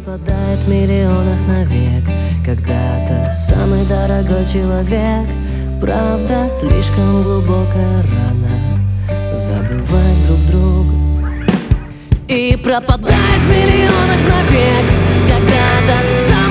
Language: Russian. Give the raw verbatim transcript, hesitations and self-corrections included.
пропадает в миллионах навек. Когда-то самый дорогой человек. Правда, слишком глубокая рана забывать друг друга. И пропадает в миллионах навек. Когда-то